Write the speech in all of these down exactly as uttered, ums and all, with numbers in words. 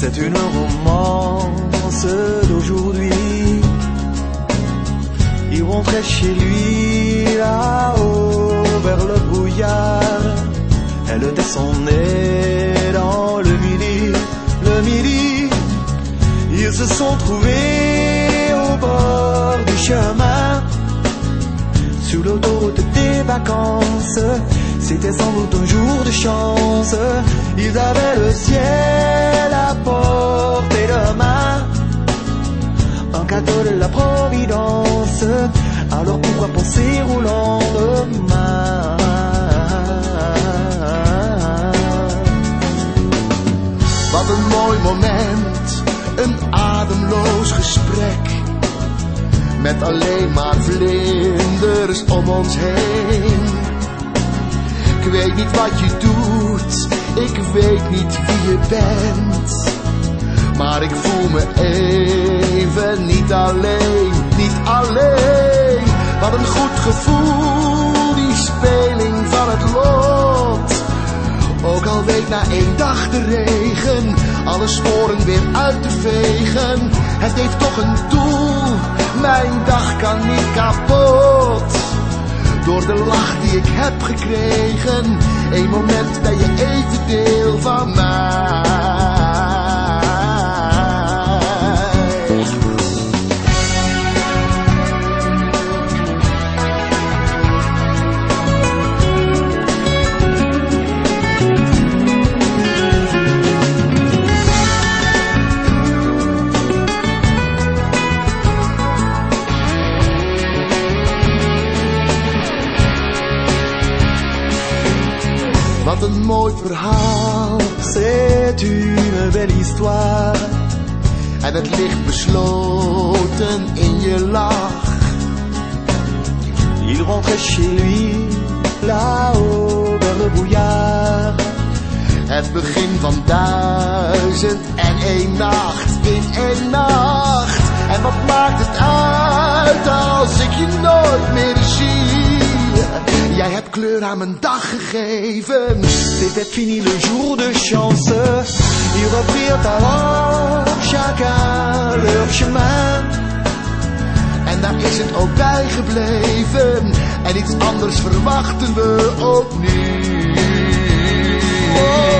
C'est une romance d'aujourd'hui. Il rentrait chez lui là-haut vers le brouillard. Elle descendait dans le midi, le midi. Ils se sont trouvés au bord du chemin, sur l'autoroute des vacances. C'était sans doute un jour de chance. Ils avaient le ciel à portée de main, un cadeau de la Providence. Alors pourquoi penser au lendemain? Wat een mooi moment, een ademloos gesprek, met alleen maar vlinders om ons heen. Ik weet niet wat je doet, ik weet niet wie je bent, maar ik voel me even niet alleen, niet alleen. Wat een goed gevoel, die speling van het lot. Ook al week na één dag de regen alle sporen weer uit te vegen. Het heeft toch een doel, mijn dag kan niet kapot. Door de lach die ik heb gekregen, één moment ben je even deel van mij. Wat een mooi verhaal, c'est une belle histoire. En het ligt besloten in je lach. Il rentrait chez lui, là-haut vers le brouillard. Het begin van duizend en één nacht in één nacht. En wat maakt het uit als ik je nooit meer zie? Jij hebt kleur aan mijn dag gegeven. C'était fini le jour de chance. Ils reprirent alors chacun leur chemin. En daar is het ook bij gebleven. En iets anders verwachten we ook niet. Oh.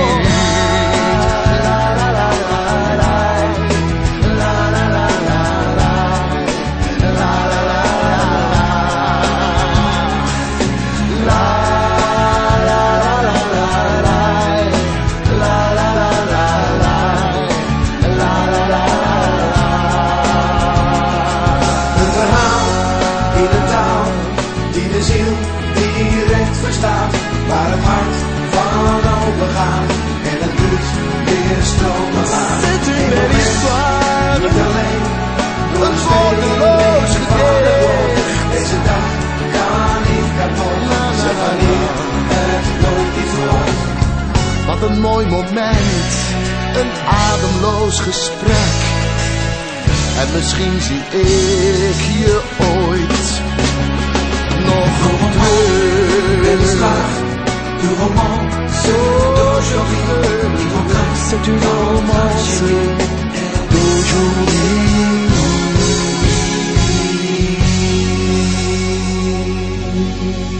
Waar het hart van open gaat en het bloed weer stromen laat. C'est une belle histoire. Niet alleen door een woordeloos gedicht. Deze dag kan niet kapot, zeg wanneer het nooit iets wordt. Wat een mooi moment, een ademloos gesprek. En misschien zie ik je ooit nog terug. Du romance d'aujourd'hui, c'est une romance d'aujourd'hui.